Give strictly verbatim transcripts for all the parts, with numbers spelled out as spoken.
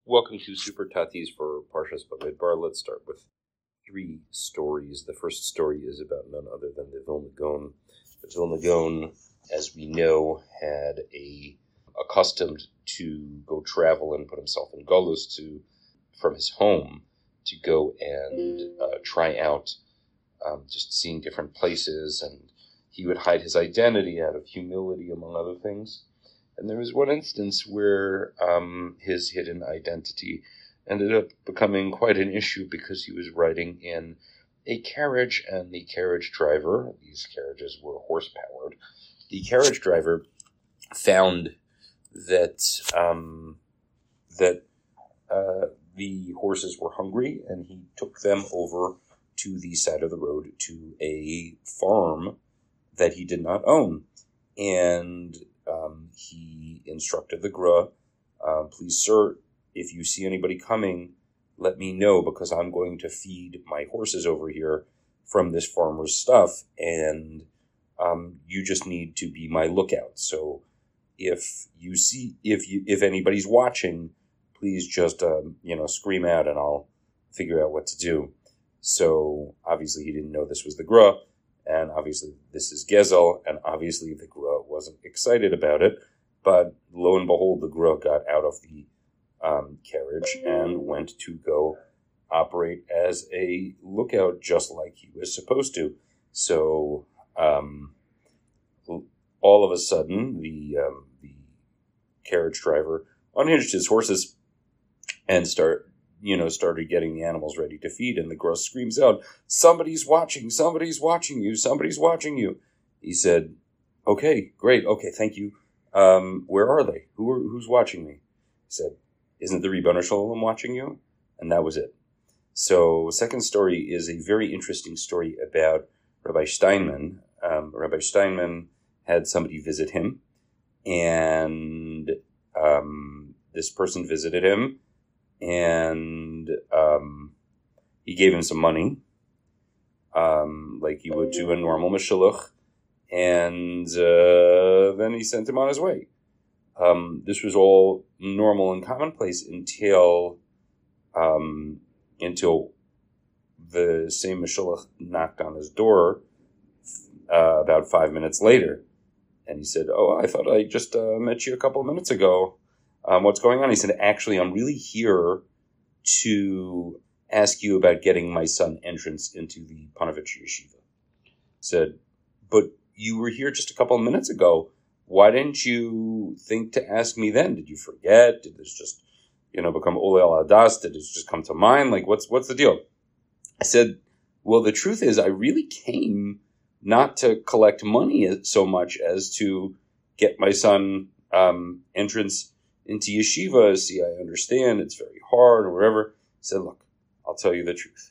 Welcome to Super Tatis for Parshas Bamidbar. Let's start with three stories. The first story is about none other than the Vilna Gaon. The Vilna Gaon, as we know, had a accustomed to go travel and put himself in Golus to from his home to go and uh, try out um, just seeing different places, and he would hide his identity out of humility, among other things. And there was one instance where um, his hidden identity ended up becoming quite an issue because he was riding in a carriage, and the carriage driver, these carriages were horse-powered, the carriage driver found that um, that uh, the horses were hungry, and he took them over to the side of the road to a farm that he did not own. And Um, he instructed the Gra, uh, please, sir, if you see anybody coming, let me know, because I'm going to feed my horses over here from this farmer's stuff, and um, you just need to be my lookout. So if you see, if you, if anybody's watching, please just, um, you know, scream out, and I'll figure out what to do. So obviously he didn't know this was the Gra. And obviously this is Gezel, and obviously the Gra wasn't excited about it. But lo and behold, the Gra got out of the um, carriage and went to go operate as a lookout, just like he was supposed to. So um, all of a sudden, the um, the carriage driver unhinged his horses and start. you know, started getting the animals ready to feed, and the Gra screams out, somebody's watching, somebody's watching you, somebody's watching you. He said, okay, great, okay, thank you. Um, where are they? Who are, who's watching me? He said, isn't the Ribono Shel Olam watching you? And that was it. So, second story is a very interesting story about Rabbi Steinman. Um, Rabbi Steinman had somebody visit him, and um, this person visited him, and um, he gave him some money, um, like you would to a normal Meshulach, and uh, then he sent him on his way. Um, this was all normal and commonplace until um, until the same Meshulach knocked on his door uh, about five minutes later, and he said, "Oh, I thought I just uh, met you a couple of minutes ago. Um, what's going on?" He said, actually, I'm really here to ask you about getting my son entrance into the Panovich Yeshiva. He said, but you were here just a couple of minutes ago. Why didn't you think to ask me then? Did you forget? Did this just, you know, become Ole al Hadas? Did this just come to mind? Like, what's, what's the deal? I said, well, the truth is I really came not to collect money so much as to get my son um, entrance into yeshiva. See, I understand it's very hard or whatever. He said, look, I'll tell you the truth.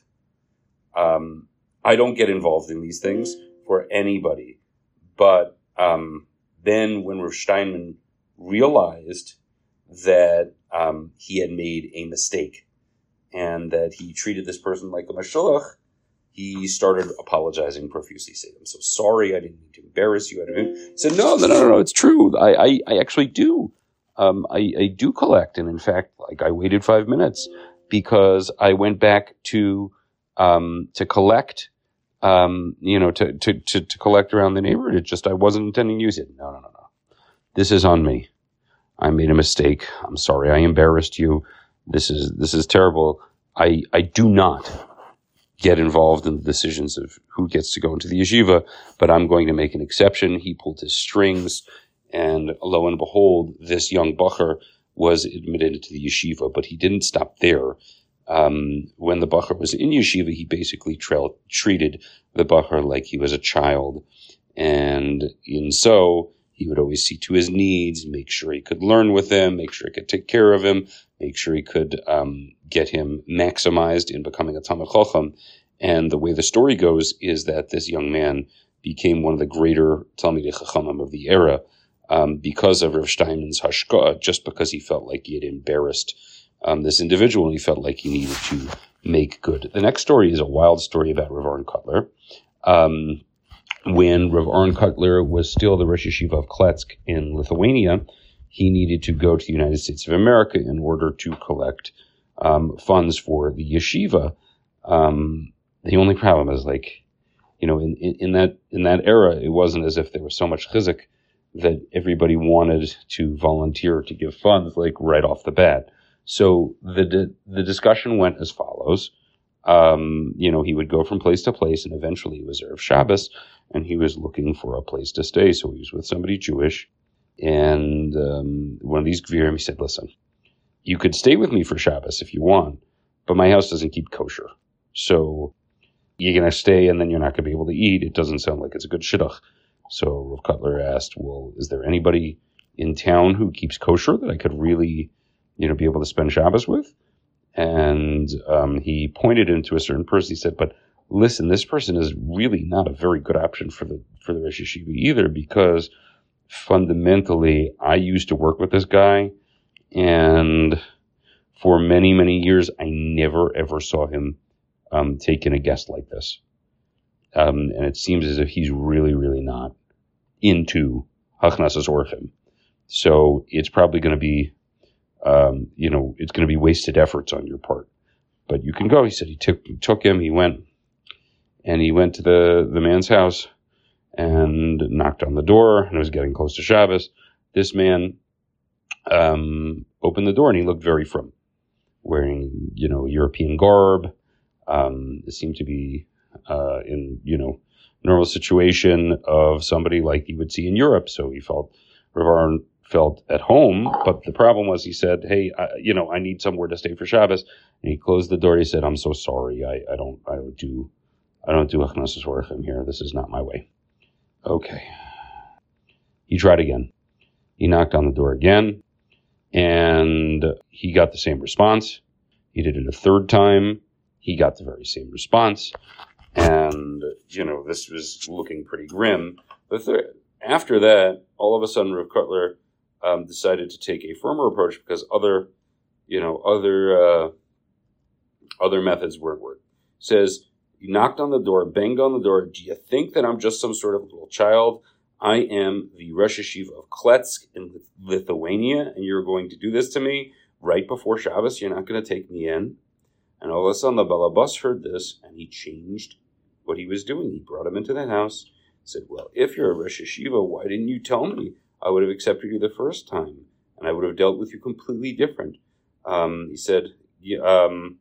Um, I don't get involved in these things for anybody. But um, then when Rav Steinman realized that um, he had made a mistake and that he treated this person like a mashulach, he started apologizing profusely, saying, I'm so sorry, I didn't mean to embarrass you. I didn't. He said, no, no, no, no, it's true. I, I, I actually do. Um, I, I do collect, and in fact, like I waited five minutes because I went back to um, to collect, um, you know, to, to to to collect around the neighborhood. It just I wasn't intending to use it. No, no, no, no. This is on me. I made a mistake. I'm sorry. I embarrassed you. This is this is terrible. I I do not get involved in the decisions of who gets to go into the yeshiva, but I'm going to make an exception. He pulled his strings. And lo and behold, this young bacher was admitted into the yeshiva, but he didn't stop there. Um, when the bacher was in yeshiva, he basically tra- treated the bacher like he was a child. And in so, he would always see to his needs, make sure he could learn with him, make sure he could take care of him, make sure he could um, get him maximized in becoming a Talmid Chacham. And the way the story goes is that this young man became one of the greater Talmidei Chachamim of the era, Um, because of Rav Steinman's hashkah, just because he felt like he had embarrassed um, this individual, and he felt like he needed to make good. The next story is a wild story about Rav Aaron Kotler. Um, when Rav Aaron Kotler was still the Rosh Yeshiva of Kletsk in Lithuania, he needed to go to the United States of America in order to collect um, funds for the yeshiva. Um, the only problem is, like, you know, in, in, in that in that era, it wasn't as if there was so much chizuk that everybody wanted to volunteer to give funds, like, right off the bat. So the the discussion went as follows. Um, you know, he would go from place to place, and eventually it was Erev Shabbos, and he was looking for a place to stay. So he was with somebody Jewish, and um, one of these Gvirim, he said, listen, you could stay with me for Shabbos if you want, but my house doesn't keep kosher. So you're going to stay, and then you're not going to be able to eat. It doesn't sound like it's a good shidduch. So Rav Cutler asked, well, is there anybody in town who keeps kosher that I could really, you know, be able to spend Shabbos with? And um, he pointed him to a certain person. He said, but listen, this person is really not a very good option for the for the Rosh Yeshiva either, because fundamentally I used to work with this guy, and for many, many years I never ever saw him um, take in a guest like this. Um, and it seems as if he's really, really not into Hachnasas Orchim. So it's probably going to be Um, you know, it's going to be wasted efforts on your part, but you can go. He said he took took him. He went, and he went to the, the man's house and knocked on the door, and it was getting close to Shabbos. This man um, opened the door, and he looked very frum, wearing, you know, European garb. Um, it seemed to be uh, in, you know, normal situation of somebody like you would see in Europe. So he felt Rav Aaron felt at home, but the problem was, he said, hey, I, you know, I need somewhere to stay for Shabbos. And he closed the door. He said, I'm so sorry. I, I don't, I don't do, I don't do Hachnasas Orchim here. This is not my way. Okay. He tried again. He knocked on the door again, and he got the same response. He did it a third time. He got the very same response. And, you know, this was looking pretty grim. The third, after that, all of a sudden, Rav Cutler Um, decided to take a firmer approach, because other, you know, other uh, other methods weren't working. Says, he knocked on the door, banged on the door. Do you think that I'm just some sort of little child? I am the Rosh Yeshiva of Kletsk in Lithuania, and you're going to do this to me right before Shabbos? You're not going to take me in? And all of a sudden, the Balabas heard this, and he changed what he was doing. He brought him into the house, said, well, if you're a Rosh Yeshiva, why didn't you tell me? I would have accepted you the first time, and I would have dealt with you completely different. Um, he said, yeah, um,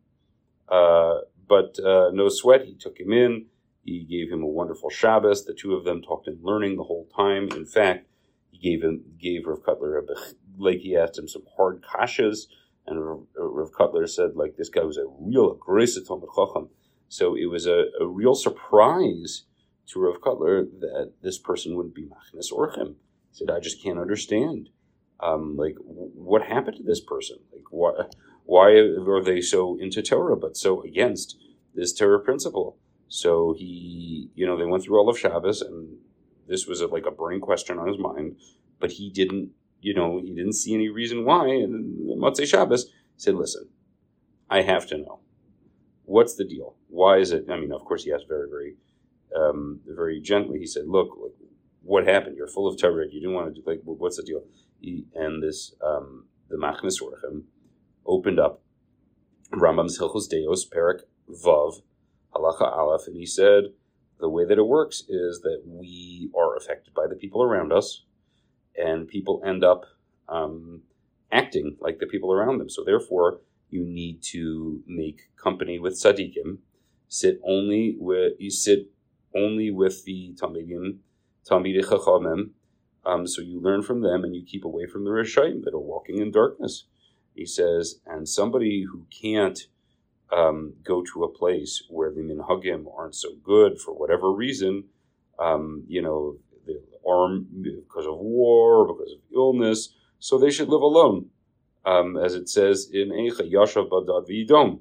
uh, but uh, no sweat. He took him in. He gave him a wonderful Shabbos. The two of them talked in learning the whole time. In fact, he gave him gave Rav Cutler a, like he asked him some hard kashas, and Rav, Rav Cutler said, like, this guy was a real aggressive Talmid Chacham. So it was a, a real surprise to Rav Cutler that this person wouldn't be Machnas Orchim. He said, I just can't understand. Um, like, w- what happened to this person? Like, why, why are they so into Torah, but so against this Torah principle? So he, you know, they went through all of Shabbos, and this was a, like a burning question on his mind, but he didn't, you know, he didn't see any reason why. And Motzei Shabbos, he said, listen, I have to know. What's the deal? Why is it? I mean, of course, he asked very, very, um, very gently. He said, look, look, what happened? You're full of Torah. You didn't want to do, like, what's the deal? He, and this, um, the Machnas Orchim opened up Rambam's Hilchos Deos, Perek Vav, Halacha Aleph, and he said, the way that it works is that we are affected by the people around us, and people end up um, acting like the people around them. So therefore, you need to make company with tzaddikim, sit only with, you sit only with the Talmidim, Talmidei Chachamim, um, so you learn from them, and you keep away from the Rishayim that are walking in darkness. He says, and somebody who can't um, go to a place where the minhagim aren't so good for whatever reason, um, you know, the arm because of war, because of illness, so they should live alone, um, as it says in Eicha Yashav Badad V'Yidom.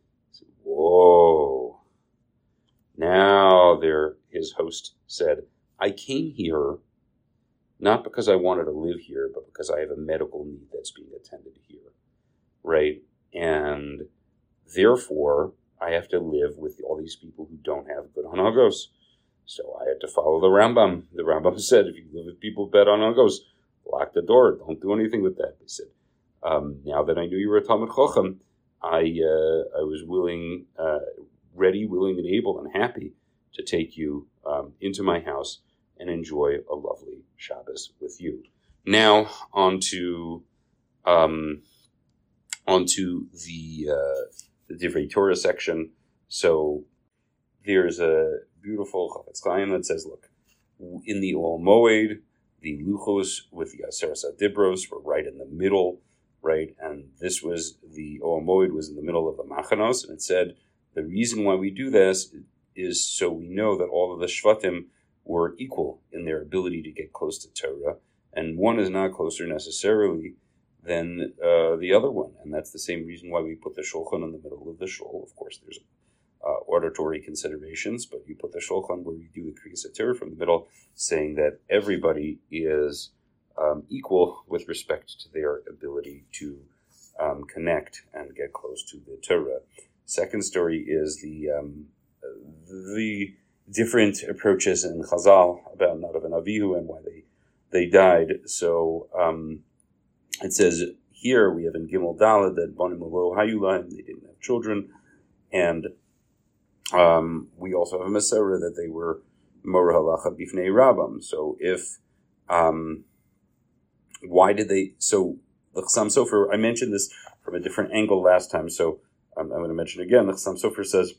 Whoa! Now there, his host said, I came here not because I wanted to live here, but because I have a medical need that's being attended here, right? And therefore, I have to live with all these people who don't have good hanagos. So I had to follow the Rambam. The Rambam said, if you live with people with bad hanagos, lock the door. Don't do anything with that. They said, um, now that I knew you were a Talmid Chacham, I uh, I was willing, uh, ready, willing, and able, and happy to take you um, into my house and enjoy a lovely Shabbos with you. Now on to um, onto the uh, the Divrei Torah section. So there's a beautiful Chafetz Chaim that says, look, in the Ol Moed, the Luchos with the Aseres Adibros were right in the middle, right? And this was, the Ol Moed was in the middle of the Machanos, and it said, the reason why we do this is so we know that all of the Shvatim were equal in their ability to get close to Torah, and one is not closer necessarily than uh, the other one. And that's the same reason why we put the Shulchan in the middle of the Shul. Of course, there's uh, auditory considerations, but you put the Shulchan where you do the Kriyas HaTorah from the middle, saying that everybody is um, equal with respect to their ability to um, connect and get close to the Torah. Second story is the um, the different approaches in Chazal about Nadav and Avihu and why they they died. So um, it says here we have in Gimel Daled that Banim Lo Hayulah, they didn't have children, and um, we also have a Masorah that they were Moreh Halacha Bifnei Rabam. So if um, why did they? So the Chassam Sofer, I mentioned this from a different angle last time, so um, I'm going to mention it again. The Chassam Sofer says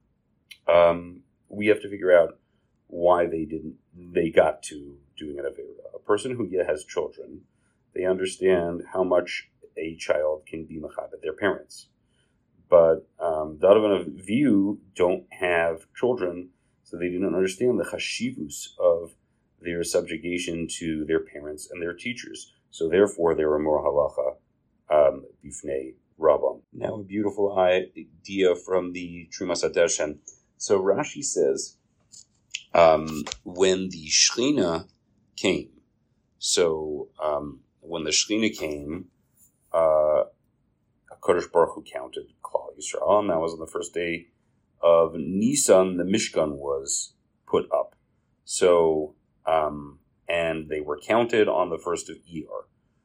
um, we have to figure out why they didn't. They got to doing an Avera. A person who yet has children, they understand how much a child can be mechabed their parents. But um, Nadav and Avihu don't have children, so they didn't understand the chashivus of their subjugation to their parents and their teachers. So therefore, they were more halacha um, bifnei rabam. Now, a beautiful idea from the Trumas HaDeshen. So Rashi says, um, when the Shechina came, so um, when the Shechina came, uh, HaKadosh Baruch Hu counted Klal Yisrael, and that was on the first day of Nisan, the Mishkan was put up. So, um, and they were counted on the first of Iyar.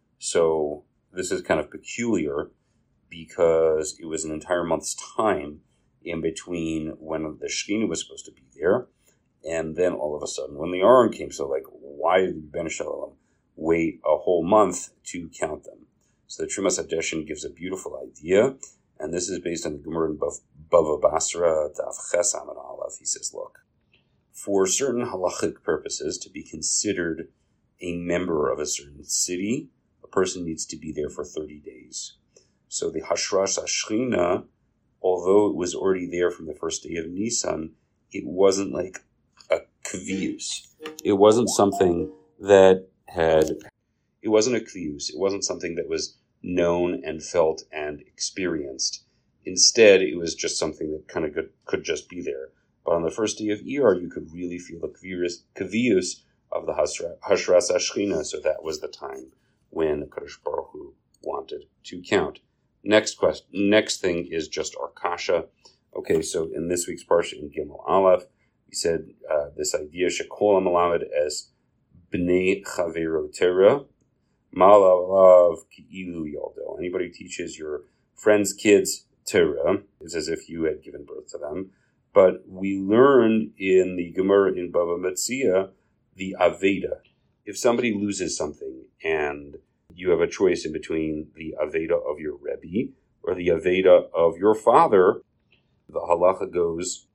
So this is kind of peculiar because it was an entire month's time in between when the Shechina was supposed to be there, and then all of a sudden when the Aron came. So like, why did Ben Shalom wait a whole month to count them? So the Trumas HaDeshen gives a beautiful idea, and this is based on the Gemara in Bava Basra, Daf Ches Amud Aleph. He says, look, for certain halachic purposes, to be considered a member of a certain city, a person needs to be there for thirty days. So the Hashras HaShechina, although it was already there from the first day of Nisan, it wasn't like a kvius. It wasn't something that had, it wasn't a kvius. It wasn't something that was known and felt and experienced. Instead, it was just something that kind of could, could just be there. But on the first day of Iyar, you could really feel the kvius of the Hashras HaShechina. So that was the time when Kadosh Baruch Hu wanted to count. Next question. Next thing is just our kasha. Okay, so in this week's parsha in Gimel Aleph, we said uh, this idea shekol hamalamed as bnei chavero terah malalav ki'ilu yaldo. Anybody who teaches your friend's kids Torah is as if you had given birth to them. But we learned in the Gemara in Bava Metzia the Aveda. If somebody loses something and you have a choice in between the Aveda of your Rebbe or the Aveda of your father, the halacha goes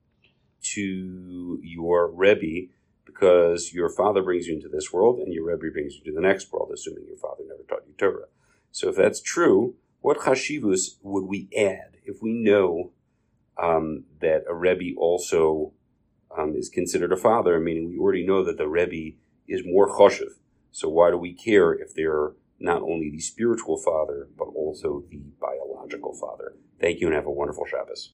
to your Rebbe because your father brings you into this world and your Rebbe brings you to the next world, assuming your father never taught you Torah. So if that's true, what chashivus would we add if we know um, that a Rebbe also um, is considered a father, meaning we already know that the Rebbe is more choshev. So why do we care if they're not only the spiritual father, but also the biological father? Thank you and have a wonderful Shabbos.